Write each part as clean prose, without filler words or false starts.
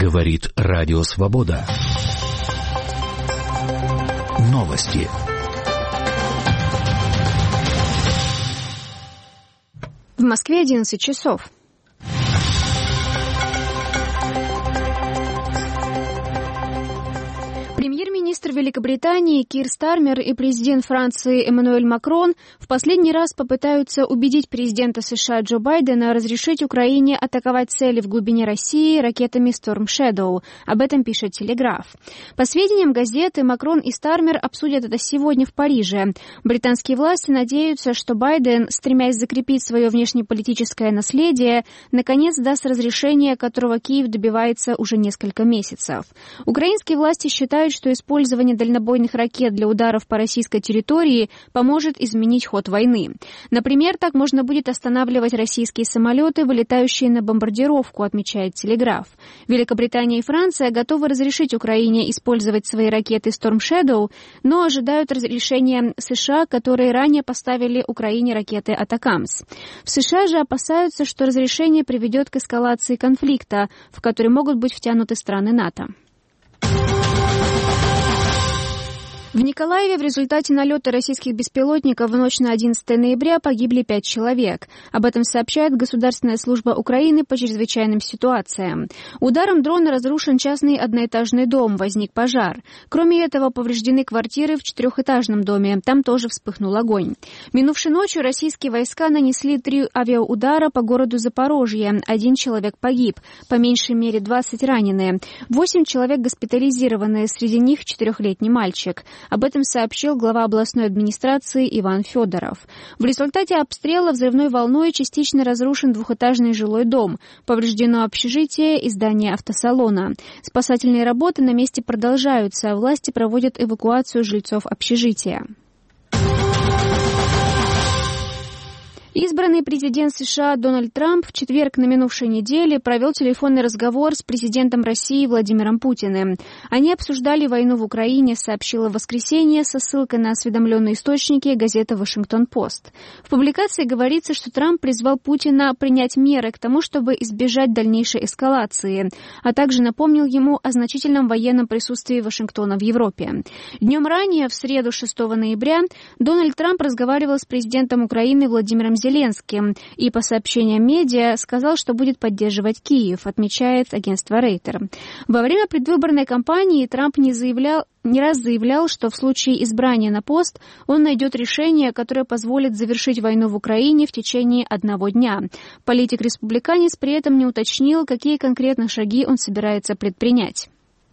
Говорит Радио Свобода. Новости. В Москве 11 часов. Премьер-министр Великобритании Кир Стармер и президент Франции Эммануэль Макрон в последний раз попытаются убедить президента США Джо Байдена разрешить Украине атаковать цели в глубине России ракетами Storm Shadow. Об этом пишет «Телеграф». По сведениям газеты, Макрон и Стармер обсудят это сегодня в Париже. Британские власти надеются, что Байден, стремясь закрепить свое внешнеполитическое наследие, наконец даст разрешение, которого Киев добивается уже несколько месяцев. Украинские власти считают, что использование дальнобойных ракет для ударов по российской территории поможет изменить ход войны. Например, так можно будет останавливать российские самолеты, вылетающие на бомбардировку, отмечает «Телеграф». Великобритания и Франция готовы разрешить Украине использовать свои ракеты Storm Shadow, но ожидают разрешения США, которые ранее поставили Украине ракеты Атакамс. В США же опасаются, что разрешение приведет к эскалации конфликта, в который могут быть втянуты страны НАТО. В Николаеве в результате налета российских беспилотников в ночь на 11 ноября погибли 5 человек. Об этом сообщает Государственная служба Украины по чрезвычайным ситуациям. Ударом дрона разрушен частный одноэтажный дом, возник пожар. Кроме этого, повреждены квартиры в 4-этажном доме, там тоже вспыхнул огонь. Минувшей ночью российские войска нанесли 3 авиаудара по городу Запорожье. 1 человек погиб, по меньшей мере 20 ранены. 8 человек госпитализированы, среди них 4-летний мальчик. Об этом сообщил глава областной администрации Иван Федоров. В результате обстрела взрывной волной частично разрушен 2-этажный жилой дом. Повреждено общежитие и здание автосалона. Спасательные работы на месте продолжаются. Власти проводят эвакуацию жильцов общежития. Избранный президент США Дональд Трамп в четверг на минувшей неделе провел телефонный разговор с президентом России Владимиром Путиным. Они обсуждали войну в Украине, сообщила в воскресенье со ссылкой на осведомленные источники газета «Вашингтон-Пост». В публикации говорится, что Трамп призвал Путина принять меры к тому, чтобы избежать дальнейшей эскалации, а также напомнил ему о значительном военном присутствии Вашингтона в Европе. Днем ранее, в среду 6 ноября, Дональд Трамп разговаривал с президентом Украины Владимиром Зеленским и, по сообщениям медиа, сказал, что будет поддерживать Киев, отмечает агентство Рейтер. Во время предвыборной кампании Трамп не раз заявлял, что в случае избрания на пост он найдет решение, которое позволит завершить войну в Украине в течение 1 дня. Политик-республиканец при этом не уточнил, какие конкретно шаги он собирается предпринять.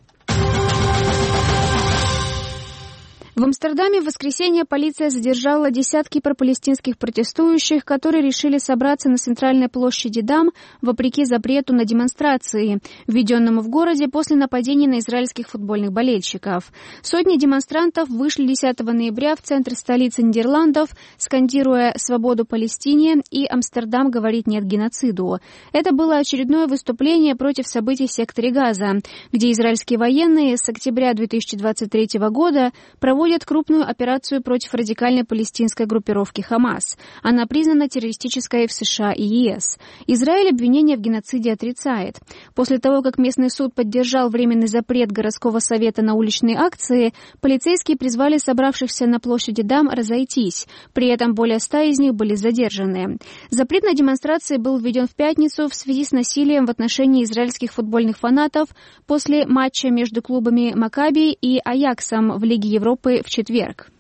В Амстердаме в воскресенье полиция задержала десятки пропалестинских протестующих, которые решили собраться на центральной площади Дам вопреки запрету на демонстрации, введенному в городе после нападений на израильских футбольных болельщиков. Сотни демонстрантов вышли 10 ноября в центр столицы Нидерландов, скандируя «Свободу Палестине» и «Амстердам говорит нет геноциду». Это было очередное выступление против событий в секторе Газа, где израильские военные с октября 2023 года проводят крупную операцию против радикальной палестинской группировки «Хамас». Она признана террористической в США и ЕС. Израиль обвинение в геноциде отрицает. После того, как местный суд поддержал временный запрет городского совета на уличные акции, полицейские призвали собравшихся на площади Дам разойтись. При этом более 100 из них были задержаны. Запрет на демонстрации был введен в пятницу в связи с насилием в отношении израильских футбольных фанатов после матча между клубами «Макаби» и «Аяксом» в Лиге Европы в четверг.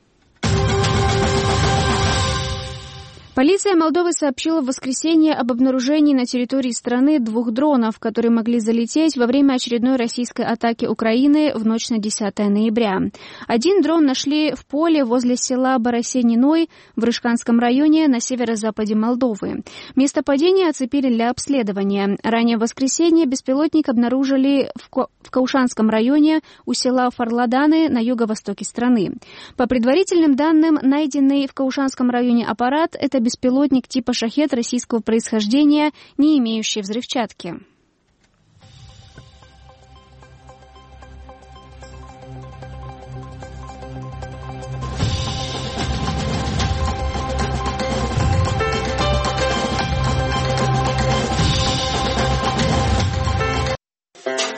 Полиция Молдовы сообщила в воскресенье об обнаружении на территории страны 2 дронов, которые могли залететь во время очередной российской атаки Украины в ночь на 10 ноября. 1 дрон нашли в поле возле села Боросениной в Рыжканском районе на северо-западе Молдовы. Место падения оцепили для обследования. Ранее в воскресенье беспилотник обнаружили в Каушанском районе у села Фарладаны на юго-востоке страны. По предварительным данным, найденный в Каушанском районе аппарат – это беспилотник типа «Шахед» российского происхождения, не имеющий взрывчатки.